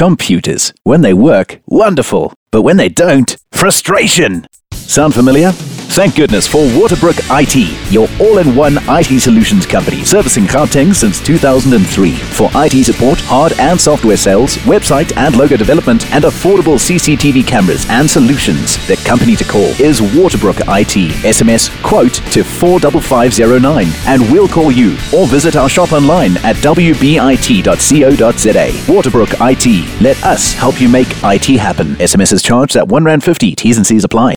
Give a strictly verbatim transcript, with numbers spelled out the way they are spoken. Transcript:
Computers. When they work, wonderful. But when they don't, frustration. Sound familiar? Thank goodness for Waterbrook I T, your all-in-one I T solutions company, servicing Gauteng since two thousand three. For I T support, hard and software sales, website and logo development, and affordable C C T V cameras and solutions, the company to call is Waterbrook I T. S M S quote to four five five zero nine and we'll call you, or visit our shop online at w b i t dot co dot z a. Waterbrook I T. Let us help you make I T happen. S M S is charged at one rand fifty. T's and C's apply.